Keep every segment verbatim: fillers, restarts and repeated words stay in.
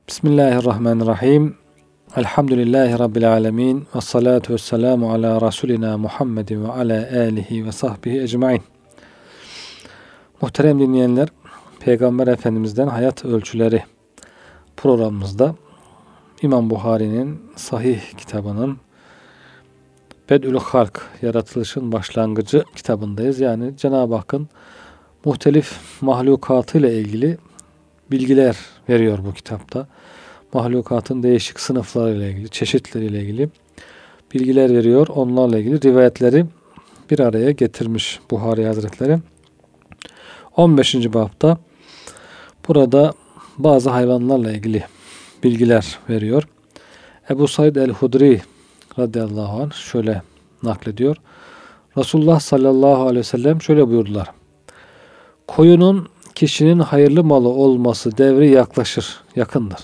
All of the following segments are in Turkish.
Bismillahirrahmanirrahim. Elhamdülillahi Rabbil alemin. Ve salatu ve selamu ala Resulina Muhammedin ve ala alihi ve sahbihi ecmain. Muhterem dinleyenler, Peygamber Efendimiz'den Hayat Ölçüleri programımızda İmam Buhari'nin Sahih kitabının Bed'ül Halk, Yaratılışın Başlangıcı kitabındayız. Yani Cenab-ı Hakk'ın muhtelif mahlukatıyla ilgili bilgiler veriyor bu kitapta. Mahlukatın değişik sınıflarıyla ilgili, çeşitleriyle ilgili bilgiler veriyor. Onlarla ilgili rivayetleri bir araya getirmiş Buhari Hazretleri. on beşinci babda burada bazı hayvanlarla ilgili bilgiler veriyor. Ebu Said el-Hudri radıyallahu anh şöyle naklediyor. Resulullah sallallahu aleyhi ve sellem şöyle buyurdular. Koyunun kişinin hayırlı malı olması devri yaklaşır, yakındır.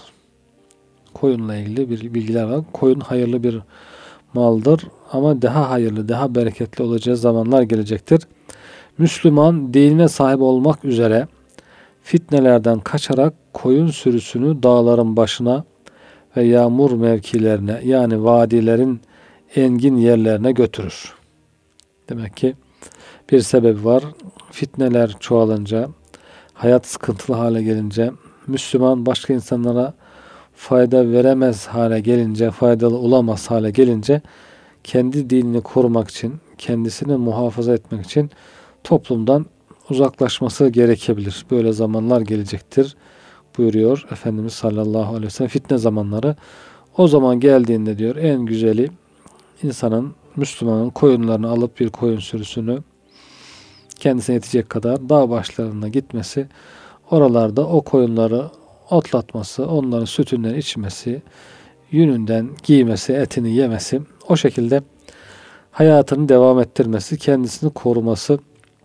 Koyunla ilgili bir bilgiler var. Koyun hayırlı bir maldır ama daha hayırlı, daha bereketli olacağı zamanlar gelecektir. Müslüman dinine sahip olmak üzere fitnelerden kaçarak koyun sürüsünü dağların başına ve yağmur mevkilerine, yani vadilerin engin yerlerine götürür. Demek ki bir sebebi var. Fitneler çoğalınca, hayat sıkıntılı hale gelince, Müslüman başka insanlara fayda veremez hale gelince, faydalı olamaz hale gelince, kendi dinini korumak için, kendisini muhafaza etmek için toplumdan uzaklaşması gerekebilir. Böyle zamanlar gelecektir buyuruyor Efendimiz sallallahu aleyhi ve sellem. Fitne zamanları o zaman geldiğinde diyor en güzeli insanın, Müslümanın koyunlarını alıp bir koyun sürüsünü kendisine yetecek kadar dağ başlarına gitmesi, oralarda o koyunları otlatması, onların sütünden içmesi, yününden giymesi, etini yemesi, o şekilde hayatını devam ettirmesi, kendisini koruması.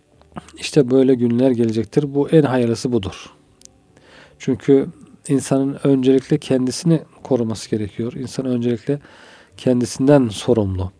İşte böyle günler gelecektir. Bu en hayırlısı budur. Çünkü insanın öncelikle kendisini koruması gerekiyor. İnsan öncelikle kendisinden sorumlu.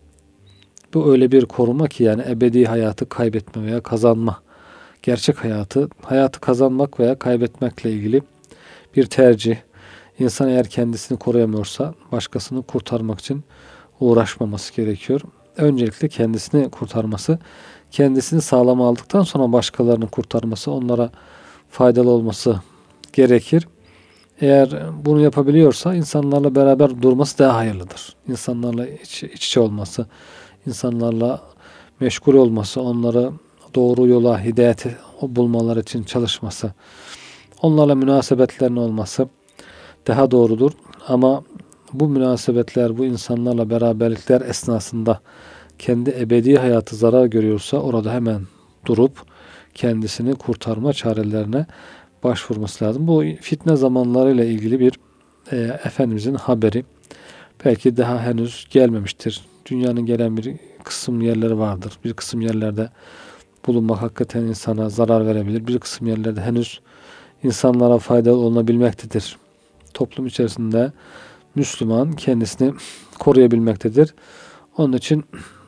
Bu öyle bir koruma ki yani ebedi hayatı kaybetme veya kazanma. Gerçek hayatı, hayatı kazanmak veya kaybetmekle ilgili bir tercih. İnsan eğer kendisini koruyamıyorsa başkasını kurtarmak için uğraşmaması gerekiyor. Öncelikle kendisini kurtarması, kendisini sağlam aldıktan sonra başkalarını kurtarması, onlara faydalı olması gerekir. Eğer bunu yapabiliyorsa insanlarla beraber durması daha hayırlıdır. İnsanlarla iç, iç içe olması, insanlarla meşgul olması, onları doğru yola, hidayeti bulmaları için çalışması, onlarla münasebetlerin olması daha doğrudur. Ama bu münasebetler, bu insanlarla beraberlikler esnasında kendi ebedi hayatı zarar görüyorsa orada hemen durup kendisini kurtarma çarelerine başvurması lazım. Bu fitne zamanlarıyla ilgili bir e, Efendimizin haberi. Belki daha henüz gelmemiştir. Dünyanın gelen bir kısım yerleri vardır. Bir kısım yerlerde bulunmak hakikaten insana zarar verebilir. Bir kısım yerlerde henüz insanlara faydalı olunabilmektedir. Toplum içerisinde Müslüman kendisini koruyabilmektedir. Onun için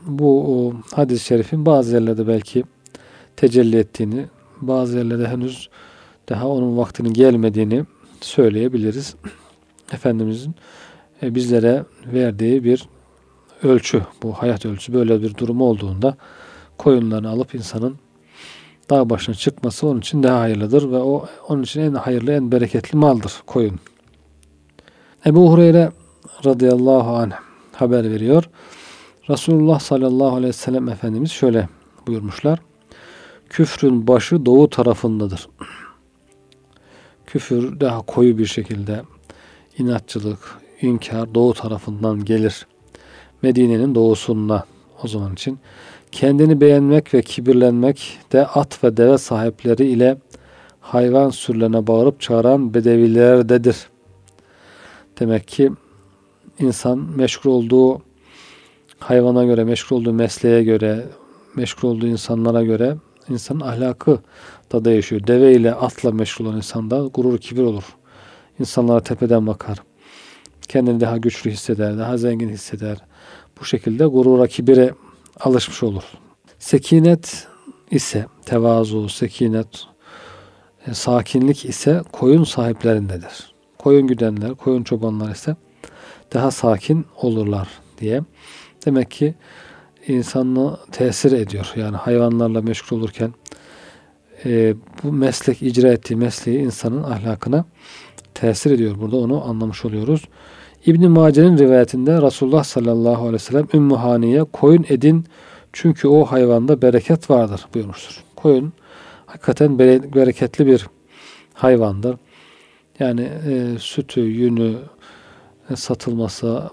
bu hadis-i şerifin bazı yerlerde belki tecelli ettiğini, bazı yerlerde henüz daha onun vaktinin gelmediğini söyleyebiliriz. Efendimizin bizlere verdiği bir ölçü, bu hayat ölçüsü. Böyle bir durum olduğunda koyunlarını alıp insanın dağ başına çıkması onun için daha hayırlıdır ve o onun için en hayırlı, en bereketli maldır koyun. Ebu Hureyre radıyallahu anh haber veriyor. Resulullah sallallahu aleyhi ve sellem Efendimiz şöyle buyurmuşlar. Küfrün başı doğu tarafındadır. Küfür daha koyu bir şekilde, inatçılık, inkar doğu tarafından gelir. Medine'nin doğusunda o zaman için. Kendini beğenmek ve kibirlenmek de at ve deve sahipleri ile hayvan sürülerine bağırıp çağıran bedevilerdedir. Demek ki insan meşgul olduğu hayvana göre, meşgul olduğu mesleğe göre, meşgul olduğu insanlara göre insanın ahlakı da değişiyor. Deve ile atla meşgul olan insanda gurur, kibir olur. İnsanlara tepeden bakar. Kendini daha güçlü hisseder, daha zengin hisseder. Bu şekilde gurura, kibire alışmış olur. Sekinet ise, tevazu, sekinet, sakinlik ise koyun sahiplerindedir. Koyun güdenler, koyun çobanlar ise daha sakin olurlar diye. Demek ki insanı tesir ediyor. Yani hayvanlarla meşgul olurken e, bu meslek, icra ettiği mesleği insanın ahlakına tesir ediyor. Burada onu anlamış oluyoruz. İbn-i Mace'nin rivayetinde Resulullah sallallahu aleyhi ve sellem Ümmü Hani'ye koyun edin çünkü o hayvanda bereket vardır buyurmuştur. Koyun hakikaten bereketli bir hayvandır. Yani e, sütü, yünü, e, satılması,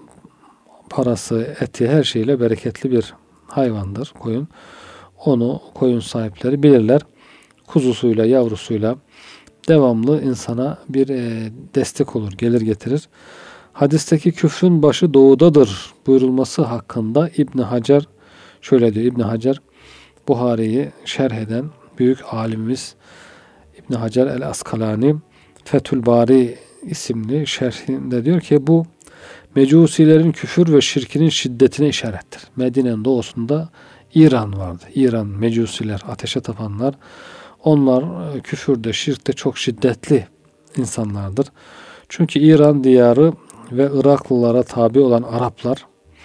parası, eti her şeyle bereketli bir hayvandır koyun. Onu koyun sahipleri bilirler. Kuzusuyla, yavrusuyla devamlı insana bir e, destek olur, gelir getirir. Hadisteki küfrün başı doğudadır buyurulması hakkında İbn Hacer şöyle diyor. İbn Hacer Buhari'yi şerh eden büyük alimimiz İbn Hacer el-Askalani Fethül Bari isimli şerhinde diyor ki bu Mecusilerin küfür ve şirkinin şiddetine işarettir. Medine'nin doğusunda İran vardı. İran Mecusiler, ateşe tapanlar. Onlar küfürde, şirkte çok şiddetli insanlardır. Çünkü İran diyarı ve Iraklılara tabi olan Araplar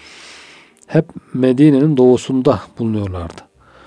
hep Medine'nin doğusunda bulunuyorlardı.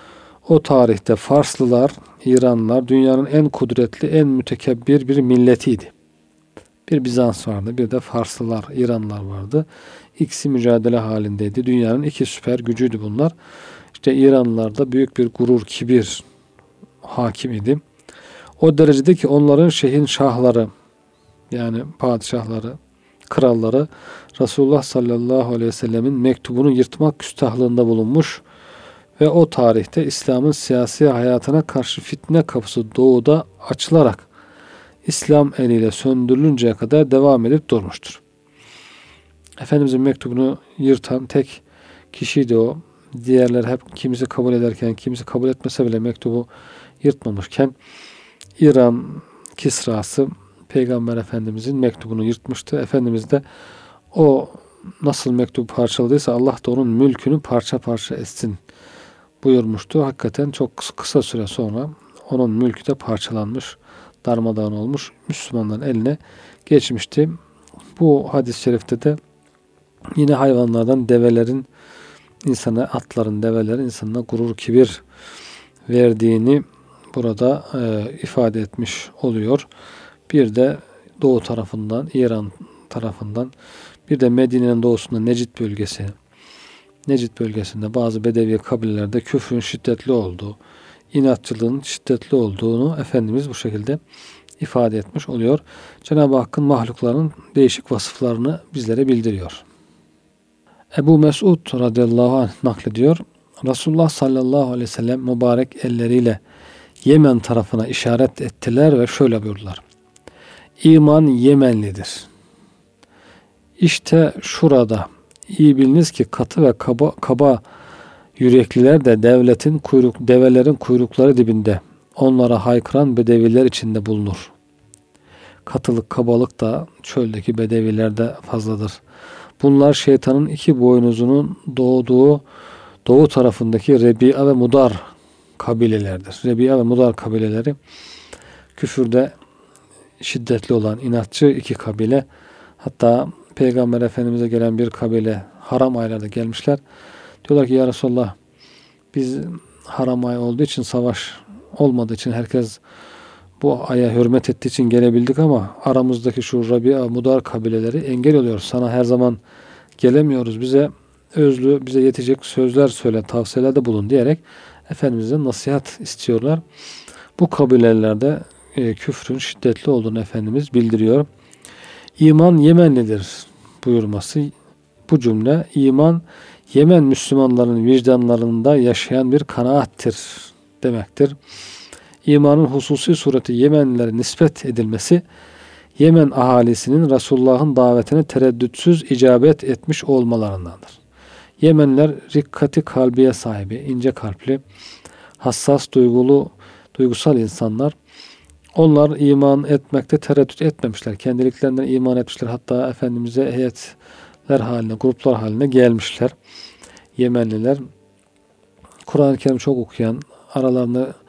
O tarihte Farslılar, İranlılar dünyanın en kudretli, en mütekebbir bir milletiydi. Bir Bizans vardı, bir de Farslılar, İranlılar vardı. İkisi mücadele halindeydi. Dünyanın iki süper gücüydü bunlar. İşte İranlılarda büyük bir gurur, kibir hakim idi. O derecede ki onların şehin şahları, yani padişahları, kralları Resulullah sallallahu aleyhi ve sellemin mektubunu yırtmak küstahlığında bulunmuş ve o tarihte İslam'ın siyasi hayatına karşı fitne kapısı doğuda açılarak İslam eliyle söndürülünceye kadar devam edip durmuştur. Efendimizin mektubunu yırtan tek kişiydi o. Diğerler hep kimisi kabul ederken, kimisi kabul etmese bile mektubu yırtmamışken İran Kisrası Peygamber Efendimizin mektubunu yırtmıştı. Efendimiz de o nasıl mektubu parçaladıysa Allah da onun mülkünü parça parça etsin buyurmuştu. Hakikaten çok kısa süre sonra onun mülkü de parçalanmış, darmadağın olmuş, Müslümanların eline geçmişti. Bu hadis-i şerifte de yine hayvanlardan develerin insana, atların, develerin insanına gurur, kibir verdiğini burada e, ifade etmiş oluyor. Bir de doğu tarafından, İran tarafından, bir de Medine'nin doğusunda Necid bölgesi, Necid bölgesinde bazı Bedevi kabilelerde küfrün şiddetli olduğu, inatçılığın şiddetli olduğunu Efendimiz bu şekilde ifade etmiş oluyor. Cenab-ı Hakk'ın mahlukların değişik vasıflarını bizlere bildiriyor. Ebu Mesud radıyallahu anh naklediyor. Resulullah sallallahu aleyhi ve sellem mübarek elleriyle Yemen tarafına işaret ettiler ve şöyle buyurdular. İman Yemenlidir. İşte şurada iyi biliniz ki katı ve kaba, kaba yürekliler de devletin kuyruk, develerin kuyrukları dibinde onlara haykıran bedeviler içinde bulunur. Katılık, kabalık da çöldeki bedevilerde fazladır. Bunlar şeytanın iki boynuzunun doğduğu doğu tarafındaki Rebi'a ve Mudar kabilelerdir. Rebi'a ve Mudar kabileleri küfürde şiddetli olan inatçı iki kabile. Hatta Peygamber Efendimiz'e gelen bir kabile haram aylarda gelmişler. Diyorlar ki ya Resulallah biz haram ay olduğu için, savaş olmadığı için, herkes bu aya hürmet ettiği için gelebildik ama aramızdaki şu Rabia, Mudar kabileleri engel oluyor. Sana her zaman gelemiyoruz. Bize özlü, bize yetecek sözler söyle, tavsiyelerde bulun diyerek Efendimiz'den nasihat istiyorlar. Bu kabilelerde e, küfrün şiddetli olduğunu Efendimiz bildiriyor. İman Yemenlidir buyurması, bu cümle iman Yemen Müslümanların vicdanlarında yaşayan bir kanaattir demektir. İmanın hususi sureti Yemenlilere nispet edilmesi, Yemen ahalisinin Resulullah'ın davetine tereddütsüz icabet etmiş olmalarındandır. Yemenliler rikkati kalbiye sahibi, ince kalpli, hassas, duygulu, duygusal insanlar. Onlar iman etmekte tereddüt etmemişler. Kendiliklerinden iman etmişler. Hatta Efendimiz'e heyetler haline, gruplar haline gelmişler. Yemenliler Kur'an-ı Kerim çok okuyan, aralarında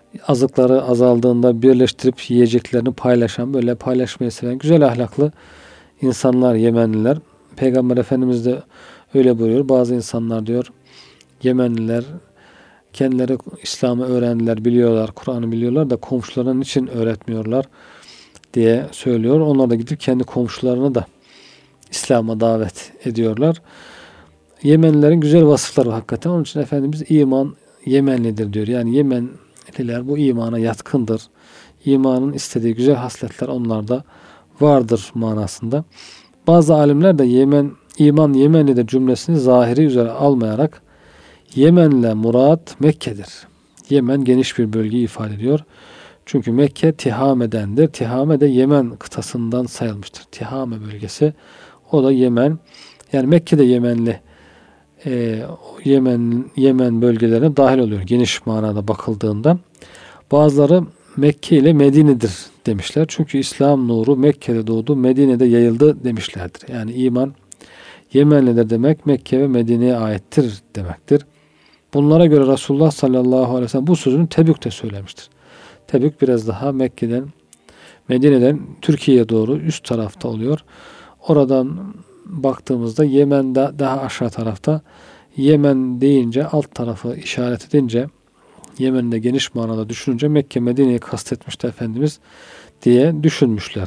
azıkları azaldığında birleştirip yiyeceklerini paylaşan, böyle paylaşmayı seven güzel ahlaklı insanlar Yemenliler. Peygamber Efendimiz de öyle buyuruyor. Bazı insanlar diyor Yemenliler kendileri İslam'ı öğrendiler, biliyorlar, Kur'an'ı biliyorlar da komşularının için öğretmiyorlar diye söylüyor. Onlar da gidip kendi komşularını da İslam'a davet ediyorlar. Yemenlilerin güzel vasıfları hakikaten. Onun için Efendimiz iman Yemenlidir diyor. Yani Yemenliler bu imana yatkındır. İmanın istediği güzel hasletler onlarda vardır manasında. Bazı alimler de Yemen, iman Yemenlidir cümlesini zahiri üzere almayarak Yemen'le murat Mekke'dir. Yemen geniş bir bölgeyi ifade ediyor. Çünkü Mekke Tihame'dendir. Tihame de Yemen kıtasından sayılmıştır. Tihame bölgesi. O da Yemen. Yani Mekke de Yemenli e, Yemen Yemen bölgelerine dahil oluyor. Geniş manada bakıldığında. Bazıları Mekke ile Medine'dir demişler. Çünkü İslam nuru Mekke'de doğdu, Medine'de yayıldı demişlerdir. Yani iman Yemenlidir demek Mekke ve Medine'ye aittir demektir. Bunlara göre Resulullah sallallahu aleyhi ve sellem bu sözünü Tebük'te söylemiştir. Tebük biraz daha Mekke'den, Medine'den Türkiye'ye doğru üst tarafta oluyor. Oradan baktığımızda Yemen'de daha aşağı tarafta. Yemen deyince alt tarafı işaret edince Yemen'de geniş manada düşününce Mekke Medine'yi kastetmişti Efendimiz diye düşünmüşler.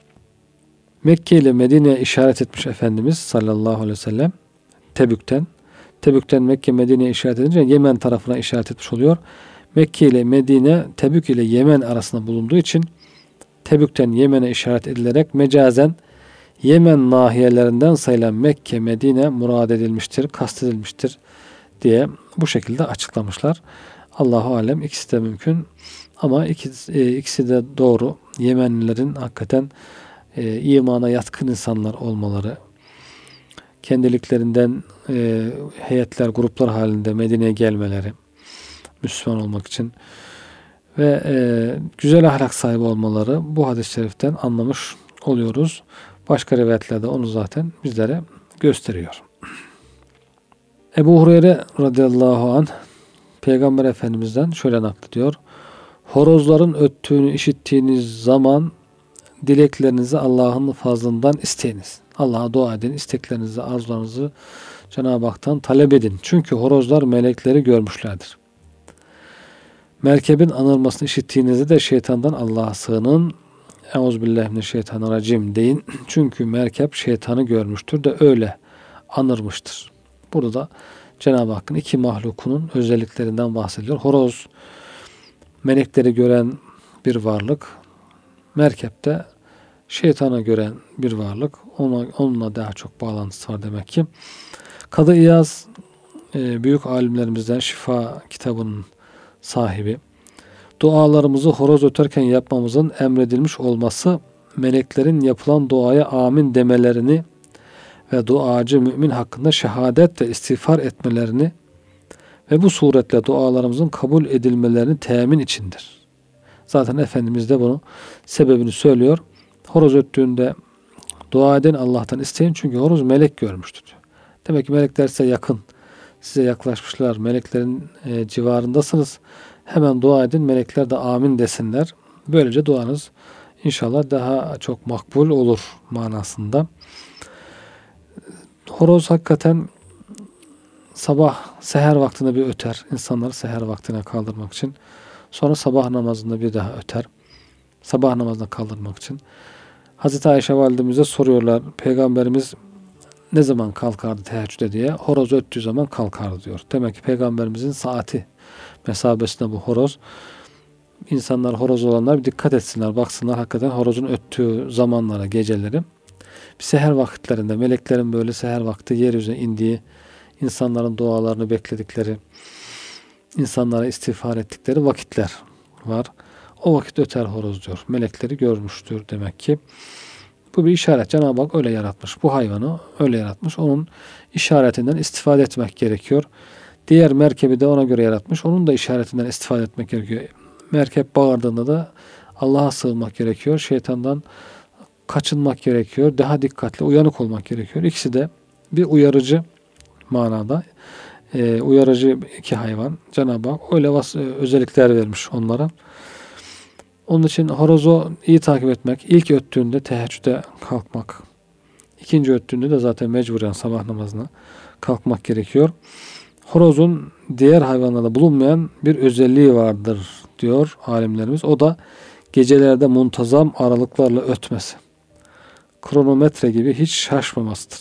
Mekke ile Medine'ye işaret etmiş Efendimiz sallallahu aleyhi ve sellem Tebük'ten. Tebük'ten Mekke Medine'ye işaret edince Yemen tarafına işaret etmiş oluyor. Mekke ile Medine Tebük ile Yemen arasında bulunduğu için Tebük'ten Yemen'e işaret edilerek mecazen Yemen nahiyelerinden sayılan Mekke, Medine murad edilmiştir, kastedilmiştir diye bu şekilde açıklamışlar. Allahu alem ikisi de mümkün ama ikisi, e, ikisi de doğru. Yemenlilerin hakikaten e, imana yatkın insanlar olmaları, kendiliklerinden e, heyetler, gruplar halinde Medine'ye gelmeleri, Müslüman olmak için ve e, güzel ahlak sahibi olmaları bu hadis-i şeriften anlamış oluyoruz. Başka rivayetlerde onu zaten bizlere gösteriyor. Ebu Hureyre radıyallahu anh Peygamber Efendimiz'den şöyle naklediyor. Horozların öttüğünü işittiğiniz zaman dileklerinizi Allah'ın fazlından isteyiniz. Allah'a dua edin, isteklerinizi, arzularınızı Cenab-ı Hak'tan talep edin. Çünkü horozlar melekleri görmüşlerdir. Merkebin anılmasını işittiğinizde de şeytandan Allah'a sığının. Euzubillahimineşşeytanirracim deyin. Çünkü merkep şeytanı görmüştür de öyle anırmıştır. Burada da Cenab-ı Hakk'ın iki mahlukunun özelliklerinden bahsediyor. Horoz melekleri gören bir varlık. Merkepte şeytanı gören bir varlık. Ona, onunla daha çok bağlantısı var demek ki. Kadı İyaz büyük alimlerimizden Şifa kitabının sahibi. Dualarımızı horoz öterken yapmamızın emredilmiş olması meleklerin yapılan duaya amin demelerini ve duacı mümin hakkında şehadet ve istiğfar etmelerini ve bu suretle dualarımızın kabul edilmelerini temin içindir. Zaten Efendimiz de bunu sebebini söylüyor. Horoz öttüğünde dua edin, Allah'tan isteyin çünkü horoz melek görmüştür diyor. Demek ki melekler size yakın, size yaklaşmışlar, meleklerin e, civarındasınız. Hemen dua edin, melekler de amin desinler. Böylece duanız inşallah daha çok makbul olur manasında. Horoz hakikaten sabah seher vaktinde bir öter. İnsanları seher vaktine kaldırmak için. Sonra sabah namazında bir daha öter. Sabah namazına kaldırmak için. Hazreti Ayşe validemize soruyorlar. Peygamberimiz ne zaman kalkardı teheccüde diye. Horoz öttüğü zaman kalkardı diyor. Demek ki Peygamberimizin saati mesabesinde bu horoz. İnsanlar horoz olanlar bir dikkat etsinler. Baksınlar hakikaten horozun öttüğü zamanlara, geceleri. Bir seher vakitlerinde meleklerin böyle seher vakti yeryüzüne indiği, insanların dualarını bekledikleri, insanlara istiğfar ettikleri vakitler var. O vakit öter horoz diyor. Melekleri görmüştür demek ki. Bu bir işaret. Cenab-ı Hak öyle yaratmış. Bu hayvanı öyle yaratmış. Onun işaretinden istifade etmek gerekiyor. Diğer merkebi de ona göre yaratmış. Onun da işaretinden istifade etmek gerekiyor. Merkep bağırdığında da Allah'a sığınmak gerekiyor. Şeytandan kaçınmak gerekiyor. Daha dikkatli, uyanık olmak gerekiyor. İkisi de bir uyarıcı manada. e, uyarıcı iki hayvan. Cenab-ı Hak öyle vas- özellikler vermiş onlara. Onun için horozu iyi takip etmek, ilk öttüğünde teheccüde kalkmak, ikinci öttüğünde de zaten mecburen sabah namazına kalkmak gerekiyor. Horozun diğer hayvanlarda bulunmayan bir özelliği vardır diyor alimlerimiz. O da gecelerde muntazam aralıklarla ötmesi. Kronometre gibi hiç şaşmamasıdır.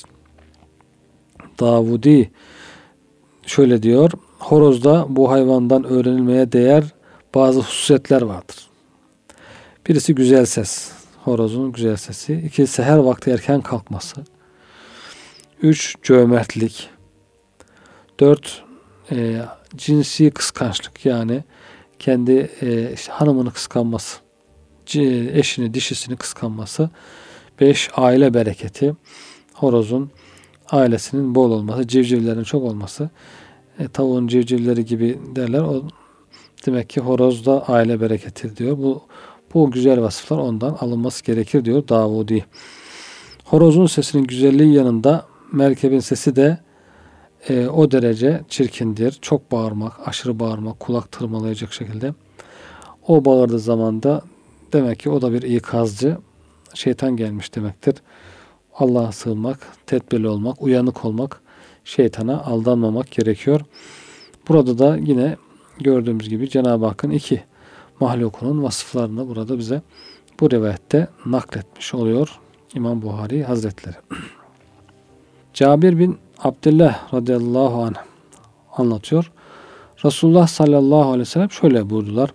Davudi şöyle diyor. Horozda bu hayvandan öğrenilmeye değer bazı hususiyetler vardır. Birisi güzel ses. Horozun güzel sesi. İkincisi her vakti erken kalkması. Üç, cömertlik. Dört, e, cinsi kıskançlık. Yani kendi e, işte hanımını kıskanması. C- eşini, dişisini kıskanması. Beş, aile bereketi. Horozun ailesinin bol olması, civcivlerin çok olması. E, tavuğun civcivleri gibi derler. O demek ki horozda aile bereketi diyor. Bu bu güzel vasıflar ondan alınması gerekir diyor Davudi. Horozun sesinin güzelliği yanında merkebin sesi de e, o derece çirkindir. Çok bağırmak, aşırı bağırmak, kulak tırmalayacak şekilde. O bağırdığı zaman da demek ki o da bir ikazcı. Şeytan gelmiş demektir. Allah'a sığınmak, tedbirli olmak, uyanık olmak, şeytana aldanmamak gerekiyor. Burada da yine gördüğümüz gibi Cenab-ı Hakk'ın iki mahlukunun vasıflarını burada bize bu rivayette nakletmiş oluyor İmam Buhari Hazretleri. Cabir bin Abdullah radıyallahu anh anlatıyor. Resulullah sallallahu aleyhi ve sellem şöyle buyurdular.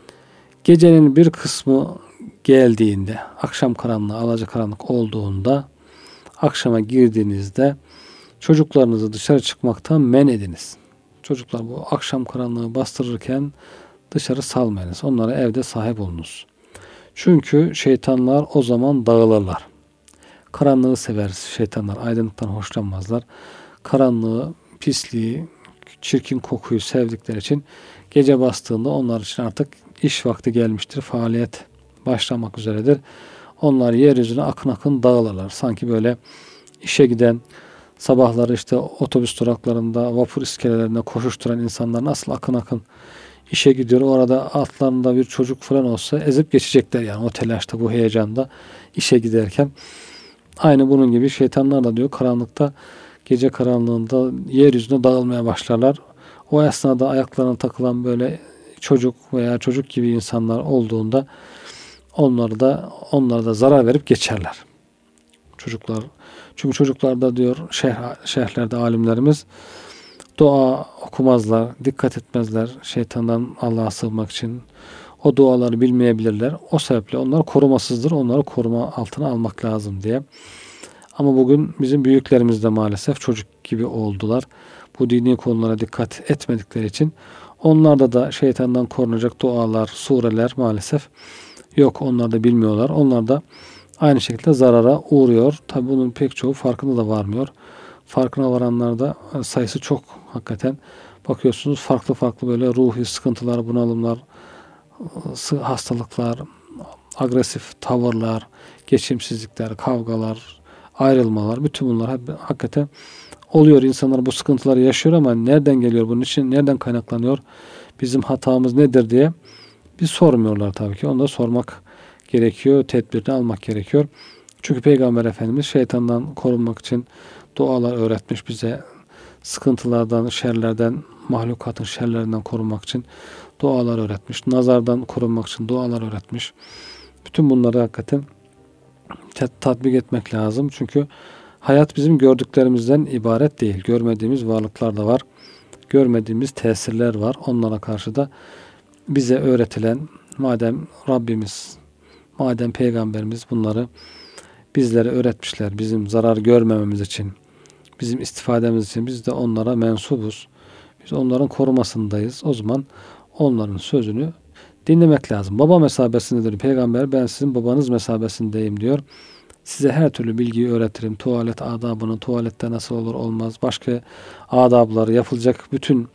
Gecenin bir kısmı geldiğinde, akşam karanlığı, alacakaranlık olduğunda, akşama girdiğinizde çocuklarınızı dışarı çıkmaktan men ediniz. Çocuklar bu akşam karanlığı bastırırken dışarı salmayınız. Onlara evde sahip olunuz. Çünkü şeytanlar o zaman dağılırlar. Karanlığı sever şeytanlar. Aydınlıktan hoşlanmazlar. Karanlığı, pisliği, çirkin kokuyu sevdikleri için gece bastığında onlar için artık iş vakti gelmiştir. Faaliyet başlamak üzeredir. Onlar yeryüzüne akın akın dağılırlar. Sanki böyle işe giden, sabahları işte otobüs duraklarında, vapur iskelelerinde koşuşturan insanlar nasıl akın akın işe gidiyor. Orada altlarında bir çocuk falan olsa ezip geçecekler yani o telaşta, bu heyecanda işe giderken. Aynı bunun gibi şeytanlar da diyor karanlıkta, gece karanlığında yeryüzüne dağılmaya başlarlar. O esnada ayaklarına takılan böyle çocuk veya çocuk gibi insanlar olduğunda onları da onlara da zarar verip geçerler. Çocuklar, çünkü çocuklarda diyor şerh, şerhlerde alimlerimiz dua okumazlar, dikkat etmezler şeytandan Allah'a sığınmak için. O duaları bilmeyebilirler. O sebeple onlar korumasızdır. Onları koruma altına almak lazım diye. Ama bugün bizim büyüklerimiz de maalesef çocuk gibi oldular. Bu dini konulara dikkat etmedikleri için onlarda da şeytandan korunacak dualar, sureler maalesef yok. Onlar da bilmiyorlar. Onlar da aynı şekilde zarara uğruyor. Tabi bunun pek çoğu farkında da varmıyor. Farkına varanlar da sayısı çok hakikaten. Bakıyorsunuz farklı farklı böyle ruhi sıkıntılar, bunalımlar, hastalıklar, agresif tavırlar, geçimsizlikler, kavgalar, ayrılmalar, bütün bunlar hep hakikaten oluyor. İnsanlar bu sıkıntıları yaşıyor ama nereden geliyor bunun için, nereden kaynaklanıyor, bizim hatamız nedir diye bir sormuyorlar tabii ki. Onu da sormak gerekiyor, tedbirini almak gerekiyor. Çünkü Peygamber Efendimiz şeytandan korunmak için dualar öğretmiş bize. Sıkıntılardan, şerlerden, mahlukatın şerlerinden korunmak için dualar öğretmiş. Nazardan korunmak için dualar öğretmiş. Bütün bunları hakikaten tatbik etmek lazım. Çünkü hayat bizim gördüklerimizden ibaret değil. Görmediğimiz varlıklar da var. Görmediğimiz tesirler var. Onlara karşı da bize öğretilen, madem Rabbimiz, madem Peygamberimiz bunları bizlere öğretmişler, bizim zarar görmememiz için, bizim istifademiz için, biz de onlara mensubuz. Biz onların korumasındayız. O zaman onların sözünü dinlemek lazım. Baba mesabesindedir Peygamber. Ben sizin babanız mesabesindeyim diyor. Size her türlü bilgiyi öğretirim. Tuvalet adabını, tuvalette nasıl olur olmaz, başka adabları, yapılacak bütün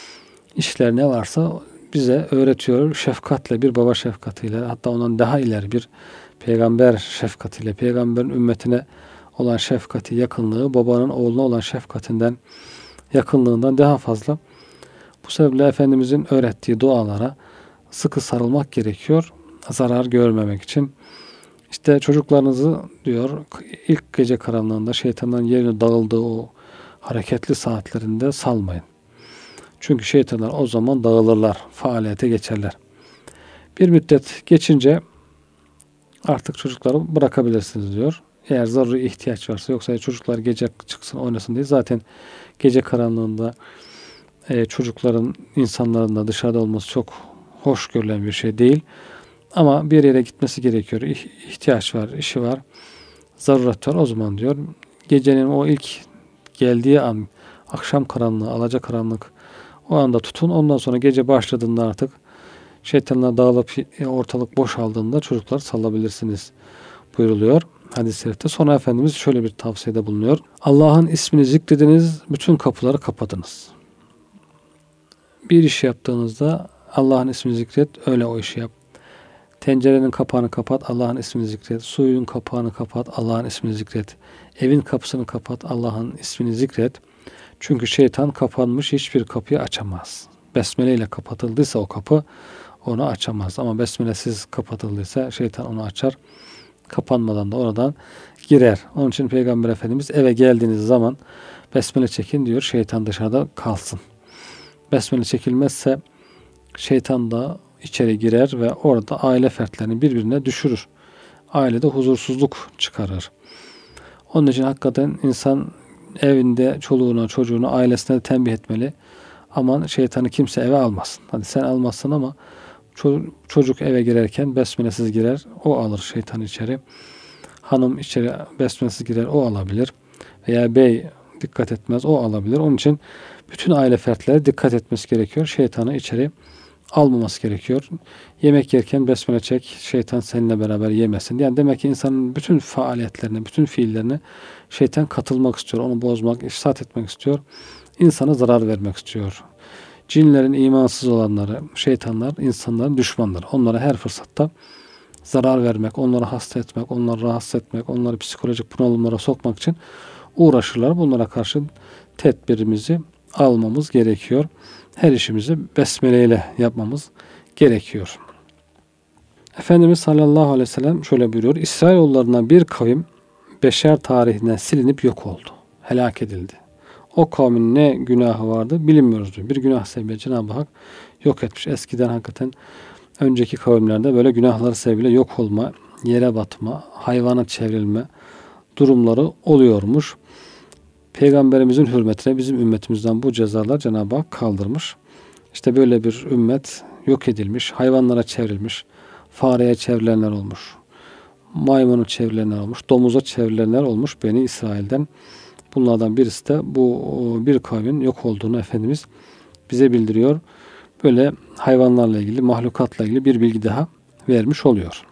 işler ne varsa bize öğretiyor. Şefkatle, bir baba şefkatiyle, hatta ondan daha ileri bir peygamber şefkatiyle, peygamberin ümmetine olan şefkati, yakınlığı, babanın oğluna olan şefkatinden yakınlığından daha fazla. Bu sebeple Efendimizin öğrettiği dualara sıkı sarılmak gerekiyor. Zarar görmemek için. İşte çocuklarınızı diyor ilk gece karanlığında şeytandan yerini dağıldığı o hareketli saatlerinde salmayın. Çünkü şeytanlar o zaman dağılırlar, faaliyete geçerler. Bir müddet geçince artık çocukları bırakabilirsiniz diyor. Eğer zaruri ihtiyaç varsa, yoksa çocuklar gece çıksın oynasın diye zaten gece karanlığında e, çocukların, insanların da dışarıda olması çok hoş görülen bir şey değil. Ama bir yere gitmesi gerekiyor. İhtiyaç var, işi var, zaruret var. O zaman diyor gecenin o ilk geldiği an, akşam karanlığı, alacakaranlık, o anda tutun. Ondan sonra gece başladığında artık şeytanlar dağılıp ortalık boşaldığında çocukları salabilirsiniz buyuruluyor hadis-i şerifte. Sonra Efendimiz şöyle bir tavsiyede bulunuyor. Allah'ın ismini zikrediniz, bütün kapıları kapatınız. Bir iş yaptığınızda Allah'ın ismini zikret, öyle o işi yap. Tencerenin kapağını kapat, Allah'ın ismini zikret. Suyun kapağını kapat, Allah'ın ismini zikret. Evin kapısını kapat, Allah'ın ismini zikret. Çünkü şeytan kapanmış hiçbir kapıyı açamaz. Besmele ile kapatıldıysa o kapı onu açamaz. Ama besmelesiz kapatıldıysa şeytan onu açar. Kapanmadan da oradan girer. Onun için Peygamber Efendimiz eve geldiğiniz zaman besmele çekin diyor. Şeytan dışarıda kalsın. Besmele çekilmezse şeytan da içeri girer ve orada aile fertlerini birbirine düşürür. Ailede huzursuzluk çıkarır. Onun için hakikaten insan evinde çoluğuna, çocuğuna, ailesine de tembih etmeli. Aman şeytanı kimse eve almasın. Hadi sen almazsın ama çocuk eve girerken besmelesiz girer, o alır şeytanı içeri. Hanım içeri besmelesiz girer, o alabilir. Veya bey dikkat etmez, o alabilir. Onun için bütün aile fertleri dikkat etmesi gerekiyor. Şeytanı içeri almaması gerekiyor. Yemek yerken besmele çek, şeytan seninle beraber yemesin. Yani demek ki insanın bütün faaliyetlerine, bütün fiillerine şeytan katılmak istiyor. Onu bozmak, ifsat etmek istiyor. İnsana zarar vermek istiyor. Cinlerin imansız olanları, şeytanlar, insanların düşmanları. Onlara her fırsatta zarar vermek, onları hasta etmek, onları rahatsız etmek, onları psikolojik bunalımlara sokmak için uğraşırlar. Bunlara karşı tedbirimizi almamız gerekiyor. Her işimizi besmeleyle yapmamız gerekiyor. Efendimiz sallallahu aleyhi ve sellem şöyle buyuruyor. İsrailoğullarından bir kavim beşer tarihinden silinip yok oldu. Helak edildi. O kavmin ne günahı vardı bilinmiyoruz diyor. Bir günah sebebiyle Cenab-ı Hak yok etmiş. Eskiden hakikaten önceki kavimlerde böyle günahları sebebiyle yok olma, yere batma, hayvana çevrilme durumları oluyormuş. Peygamberimizin hürmetine bizim ümmetimizden bu cezalar Cenab-ı Hak kaldırmış. İşte böyle bir ümmet yok edilmiş, hayvanlara çevrilmiş, fareye çevrilenler olmuş, maymunu çevrilenler olmuş, domuza çevrilenler olmuş Beni İsrail'den. Bunlardan birisi de bu bir kavmin yok olduğunu Efendimiz bize bildiriyor. Böyle hayvanlarla ilgili, mahlukatla ilgili bir bilgi daha vermiş oluyor.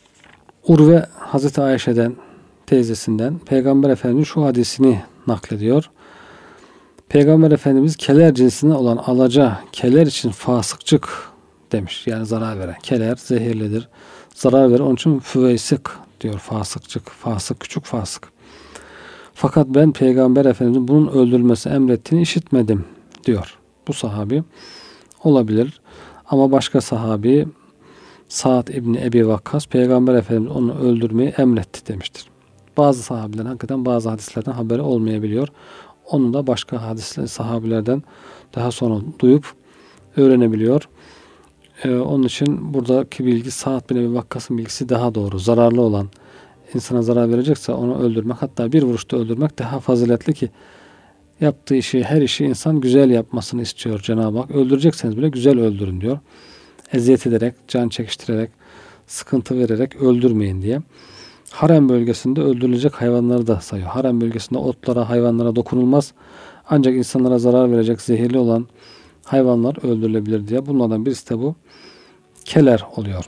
Urve Hazreti Ayşe'den, teyzesinden Peygamber Efendimiz şu hadisini naklediyor. Peygamber Efendimiz keler cinsine olan alaca, keler için fasıkçık demiş. Yani zarar veren. Keler zehirlidir. Zarar verir. Onun için füveysik diyor. Fasıkçık. Fasık, küçük fasık. Fakat ben Peygamber Efendimiz'in bunun öldürülmesi emrettiğini işitmedim diyor. Bu sahabi olabilir. Ama başka sahabi Sa'd İbni Ebi Vakkas Peygamber Efendimiz onu öldürmeyi emretti demiştir. Bazı sahabilerin hakikaten bazı hadislerden haberi olmayabiliyor. Onu da başka hadisler, sahabilerden daha sonra duyup öğrenebiliyor. Ee, onun için buradaki bilgi Sa'd bin Ebi Vakkas'ın bilgisi daha doğru. Zararlı olan, insana zarar verecekse onu öldürmek, hatta bir vuruşta öldürmek daha faziletli ki yaptığı işi, her işi insan güzel yapmasını istiyor Cenab-ı Hak. Öldürecekseniz bile güzel öldürün diyor. Eziyet ederek, can çekiştirerek, sıkıntı vererek öldürmeyin diye. Harem bölgesinde öldürülecek hayvanları da sayıyor. Harem bölgesinde otlara, hayvanlara dokunulmaz. Ancak insanlara zarar verecek zehirli olan hayvanlar öldürülebilir diye. Bunlardan birisi de bu keler oluyor.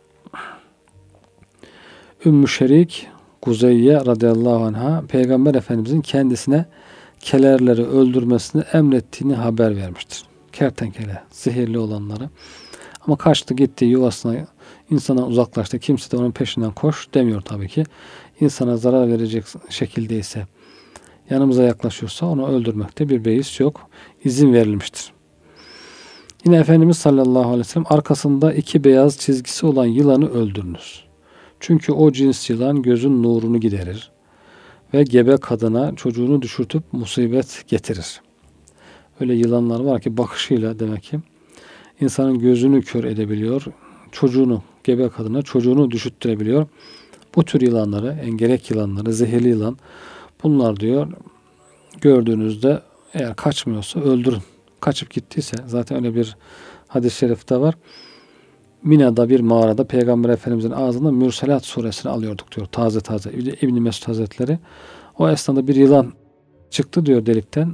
Ümmü Şerik Kuzeyye radıyallahu anha Peygamber Efendimizin kendisine kelerleri öldürmesini emrettiğini haber vermiştir. Kertenkele, zehirli olanları. Ama kaçtı gitti yuvasına, insana uzaklaştı. Kimse de onun peşinden koş demiyor tabii ki. İnsana zarar verecek şekilde ise, yanımıza yaklaşıyorsa onu öldürmekte bir beis yok. İzin verilmiştir. Yine Efendimiz sallallahu aleyhi ve sellem arkasında iki beyaz çizgisi olan yılanı öldürünüz. Çünkü o cins yılan gözün nurunu giderir ve gebe kadına çocuğunu düşürtüp musibet getirir. Öyle yılanlar var ki bakışıyla demek ki insanın gözünü kör edebiliyor, çocuğunu, gebe kadına çocuğunu düşürttürebiliyor. Bu tür yılanları, engerek yılanları, zehirli yılan, bunlar diyor gördüğünüzde eğer kaçmıyorsa öldürün. Kaçıp gittiyse, zaten öyle bir hadis-i şerifte var. Mina'da bir mağarada Peygamber Efendimizin ağzından Mürselat suresini alıyorduk diyor. Taze taze. İbn Mesud Hazretleri. O esnada bir yılan çıktı diyor delikten.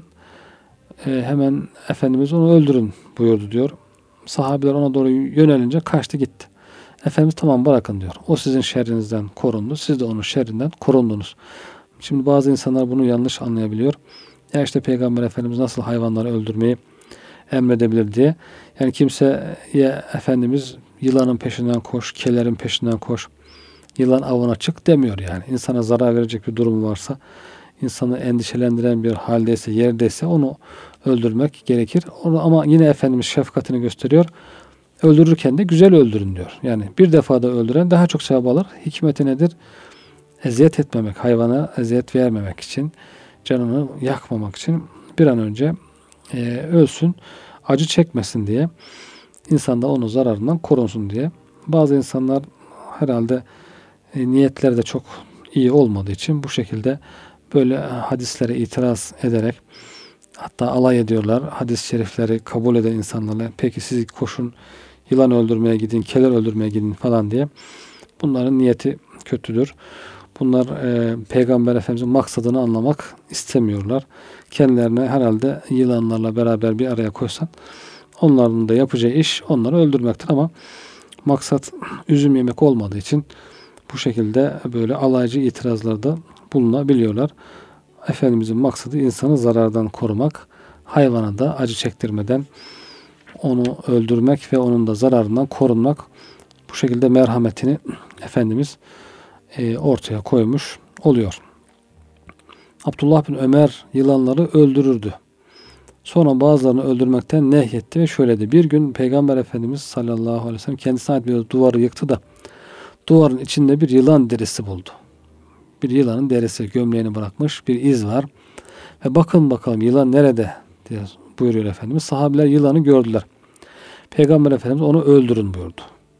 E, hemen Efendimiz onu öldürün buyurdu diyor. Sahabeler ona doğru yönelince kaçtı gitti. Efendimiz tamam bırakın diyor. O sizin şerrinizden korundu. Siz de onun şerrinden korundunuz. Şimdi bazı insanlar bunu yanlış anlayabiliyor. Ya işte Peygamber Efendimiz nasıl hayvanları öldürmeyi emredebilir diye. Yani kimseye Efendimiz yılanın peşinden koş, kelerin peşinden koş, yılan avına çık demiyor yani. İnsana zarar verecek bir durum varsa, insanı endişelendiren bir haldeyse, yerdeyse onu öldürmek gerekir. Ama yine Efendimiz şefkatini gösteriyor. Öldürürken de güzel öldürün diyor. Yani bir defada öldüren daha çok sevap alır. Hikmeti nedir? Eziyet etmemek, hayvana eziyet vermemek için, canını yakmamak için bir an önce e, ölsün, acı çekmesin diye, insan da onun zararından korunsun diye. Bazı insanlar herhalde e, niyetleri de çok iyi olmadığı için bu şekilde böyle hadislere itiraz ederek, hatta alay ediyorlar. Hadis-i şerifleri kabul eden insanlarla, peki siz koşun, yılan öldürmeye gidin, keler öldürmeye gidin falan diye. Bunların niyeti kötüdür. Bunlar e, Peygamber Efendimiz'in maksadını anlamak istemiyorlar. Kendilerine herhalde yılanlarla beraber bir araya koysan, onların da yapacağı iş onları öldürmektir, ama maksat üzüm yemek olmadığı için bu şekilde böyle alaycı itirazlarda bulunabiliyorlar. Efendimizin maksadı insanı zarardan korumak, hayvana da acı çektirmeden onu öldürmek ve onun da zararından korunmak. Bu şekilde merhametini Efendimiz e, ortaya koymuş oluyor. Abdullah bin Ömer yılanları öldürürdü. Sonra bazılarını öldürmekten nehyetti ve şöyle dedi. Bir gün Peygamber Efendimiz sallallahu aleyhi ve sellem kendisine ait bir duvarı yıktı da duvarın içinde bir yılan derisi buldu. Bir yılanın derisi, gömleğini bırakmış bir iz var. Ve bakın bakalım yılan nerede diye buyuruyor Efendimiz. Sahabeler yılanı gördüler. Peygamber Efendimiz onu öldürün buyurdu.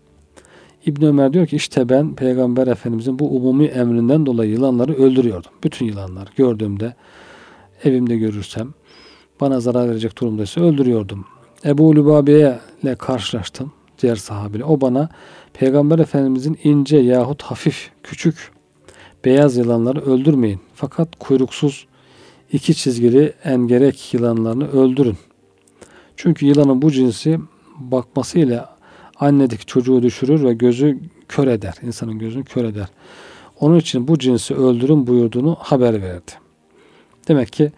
İbn Ömer diyor ki işte ben Peygamber Efendimizin bu umumi emrinden dolayı yılanları öldürüyordum. Bütün yılanlar gördüğümde, evimde görürsem, bana zarar verecek durumdaysa öldürüyordum. Ebu Lübabe'ye ile karşılaştım, diğer sahabeyle. O bana Peygamber Efendimizin ince yahut hafif, küçük, beyaz yılanları öldürmeyin. Fakat kuyruksuz, iki çizgili engerek yılanlarını öldürün. Çünkü yılanın bu cinsi bakmasıyla annedeki çocuğu düşürür ve gözü kör eder. İnsanın gözünü kör eder. Onun için bu cinsi öldürün buyurduğunu haber verdi. Demek ki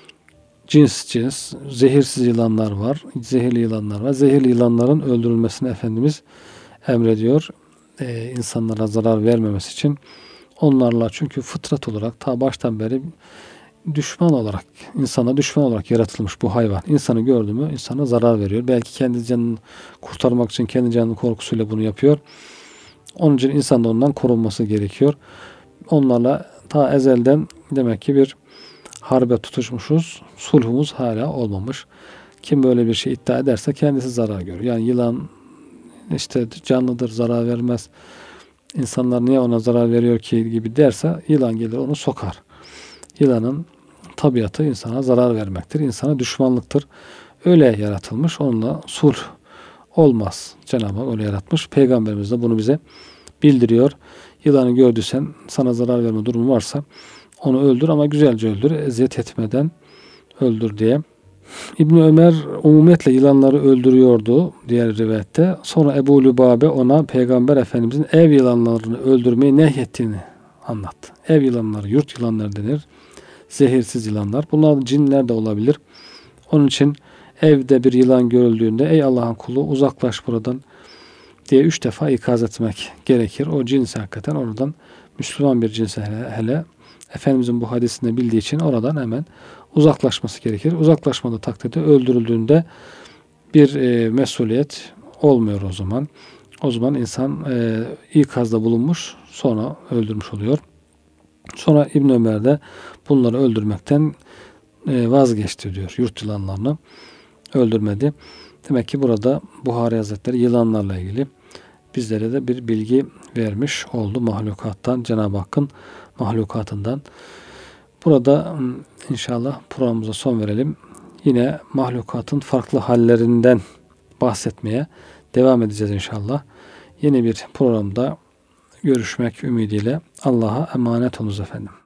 cins cins zehirsiz yılanlar var. Zehirli yılanlar var. Zehirli yılanların öldürülmesini Efendimiz emrediyor. Ee, insanlara zarar vermemesi için. Onlarla çünkü fıtrat olarak ta baştan beri düşman olarak, insana düşman olarak yaratılmış bu hayvan. İnsanı gördü mü insana zarar veriyor. Belki kendi canını kurtarmak için kendi canının korkusuyla bunu yapıyor. Onun için insan da ondan korunması gerekiyor. Onlarla ta ezelden demek ki bir harbe tutuşmuşuz. Sulhumuz hala olmamış. Kim böyle bir şey iddia ederse kendisi zarar görür. Yani yılan işte canlıdır, zarar vermez. İnsanlar niye ona zarar veriyor ki gibi derse yılan gelir onu sokar. Yılanın tabiatı insana zarar vermektir. İnsana düşmanlıktır. Öyle yaratılmış. Onunla sulh olmaz. Cenab-ı Hak öyle yaratmış. Peygamberimiz de bunu bize bildiriyor. Yılanı gördüysen, sana zarar verme durumu varsa onu öldür ama güzelce öldür. Eziyet etmeden öldür diye. İbn Ömer umumiyetle yılanları öldürüyordu diğer rivayette. Sonra Ebu Lübabe ona Peygamber Efendimizin ev yılanlarını öldürmeyi nehyettiğini anlattı. Ev yılanları, yurt yılanları denir. Zehirsiz yılanlar. Bunlar cinler de olabilir. Onun için evde bir yılan görüldüğünde ey Allah'ın kulu uzaklaş buradan diye üç defa ikaz etmek gerekir. O cins hakikaten oradan Müslüman bir cinse hele, hele Efendimizin bu hadisini bildiği için oradan hemen uzaklaşması gerekir. Uzaklaşmadığı takdirde öldürüldüğünde bir e, mesuliyet olmuyor o zaman. O zaman insan e, ikazda bulunmuş, sonra öldürmüş oluyor. Sonra İbn Ömer de bunları öldürmekten e, vazgeçti diyor. Yurt yılanlarını öldürmedi. Demek ki burada Buhari Hazretleri yılanlarla ilgili bizlere de bir bilgi vermiş oldu mahlukattan, Cenab-ı Hakk'ın mahlukatından. Burada inşallah programımıza son verelim. Yine mahlukatın farklı hallerinden bahsetmeye devam edeceğiz inşallah. Yeni bir programda görüşmek ümidiyle Allah'a emanet olunuz efendim.